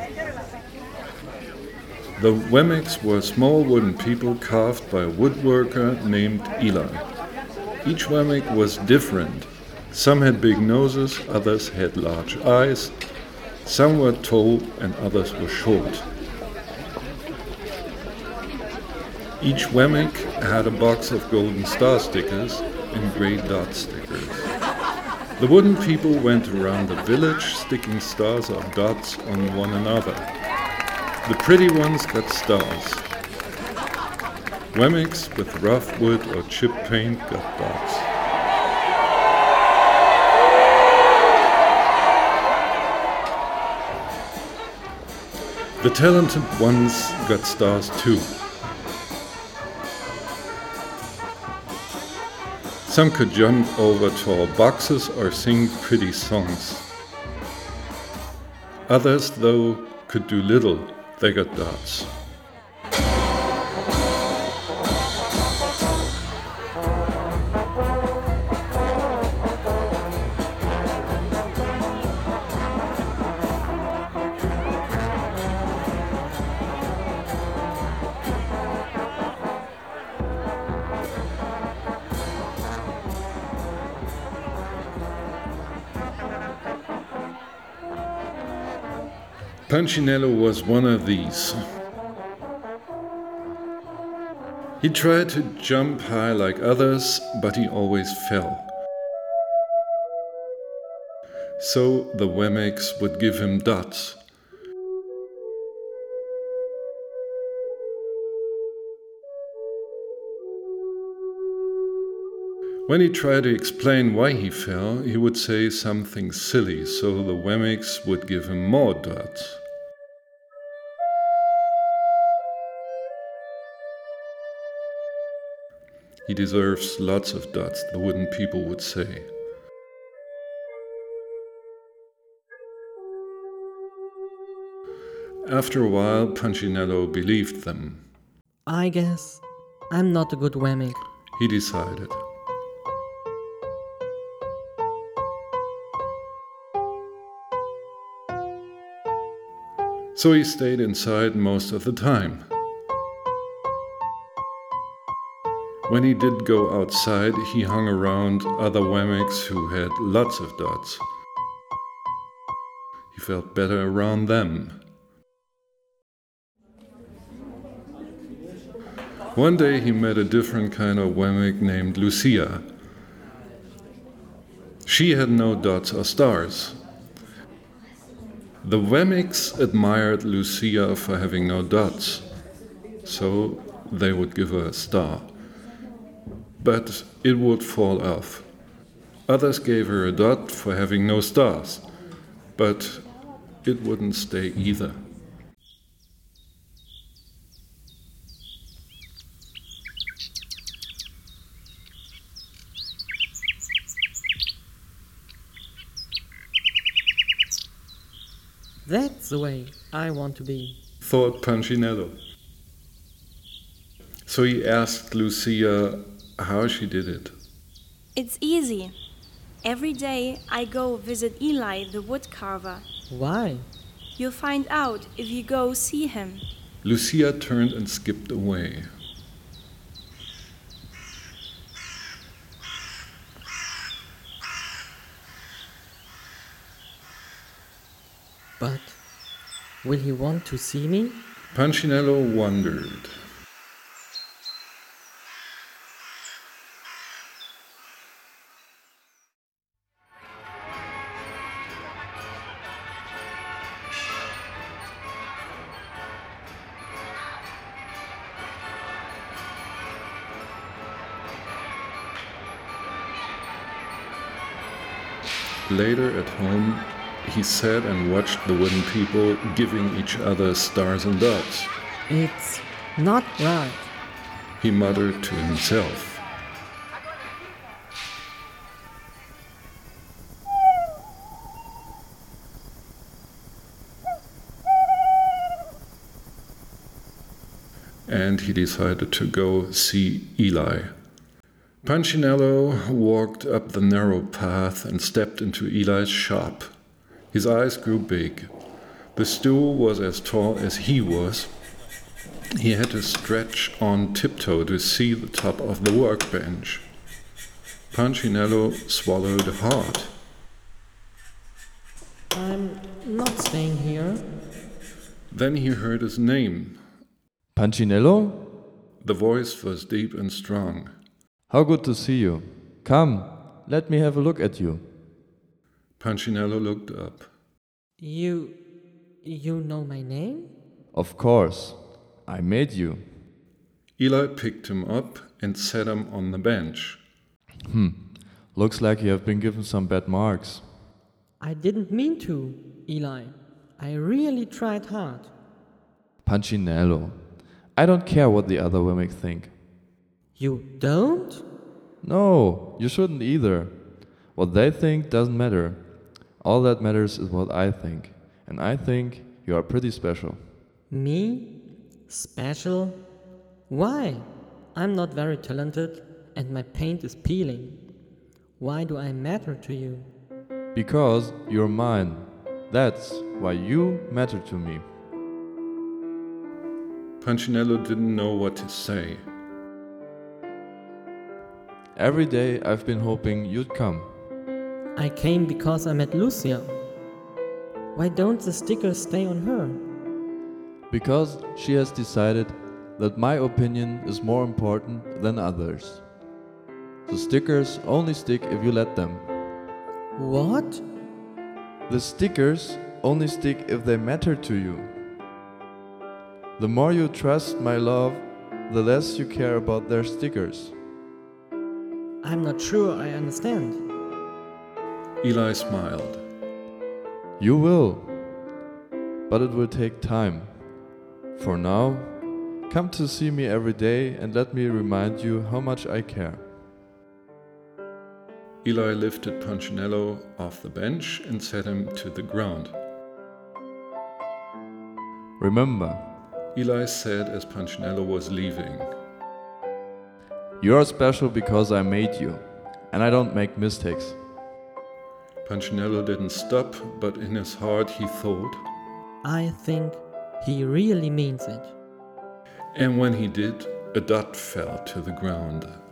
The Wemmicks were small wooden people carved by a woodworker named Eli. Each Wemmick was different. Some had big noses, others had large eyes. Some were tall and others were short. Each Wemmick had a box of golden star stickers and grey dot stickers. The wooden people went around the village sticking stars or dots on one another. The pretty ones got stars. Wemmicks with rough wood or chip paint got dots. The talented ones got stars too. Some could jump over tall boxes or sing pretty songs. Others, though, could do little. They got dots. Punchinello was one of these. He tried to jump high like others, but he always fell. So the Wemmicks would give him dots. When he tried to explain why he fell, he would say something silly, so the Wemmicks would give him more dots. He deserves lots of dots, the wooden people would say. After a while, Punchinello believed them. I guess I'm not a good Wemmick, he decided. So he stayed inside most of the time. When he did go outside, he hung around other Wemmicks who had lots of dots. He felt better around them. One day he met a different kind of Wemmick named Lucia. She had no dots or stars. The Wemmicks admired Lucia for having no dots, so they would give her a star. But it would fall off. Others gave her a dot for having no stars, but it wouldn't stay either. That's the way I want to be, thought Punchinello. So he asked Lucia how she did it. It's easy. Every day I go visit Eli the woodcarver. Why? You'll find out if you go see him. Lucia turned and skipped away. But will he want to see me? Punchinello wondered. Later at home, he sat and watched the wooden people giving each other stars and dots. It's not right, he muttered to himself. And he decided to go see Eli. Punchinello walked up the narrow path and stepped into Eli's shop. His eyes grew big. The stool was as tall as he was. He had to stretch on tiptoe to see the top of the workbench. Punchinello swallowed hard. I'm not staying here. Then he heard his name. Punchinello? The voice was deep and strong. How good to see you. Come, let me have a look at you. Punchinello looked up. You know my name? Of course, I made you. Eli picked him up and set him on the bench. Looks like you have been given some bad marks. I didn't mean to, Eli. I really tried hard. Punchinello, I don't care what the other Wemmicks think. You don't? No, you shouldn't either. What they think doesn't matter. All that matters is what I think. And I think you are pretty special. Me? Special? Why? I'm not very talented and my paint is peeling. Why do I matter to you? Because you're mine. That's why you matter to me. Punchinello didn't know what to say. Every day I've been hoping you'd come. I came because I met Lucia. Why don't the stickers stay on her? Because she has decided that my opinion is more important than others. The stickers only stick if you let them. What? The stickers only stick if they matter to you. The more you trust my love, the less you care about their stickers. I'm not sure I understand. Eli smiled. You will, but it will take time. For now, come to see me every day and let me remind you how much I care. Eli lifted Punchinello off the bench and set him to the ground. Remember, Eli said as Punchinello was leaving. you're special because I made you, and I don't make mistakes. Punchinello didn't stop, but in his heart he thought. I think he really means it. And when he did, a dot fell to the ground.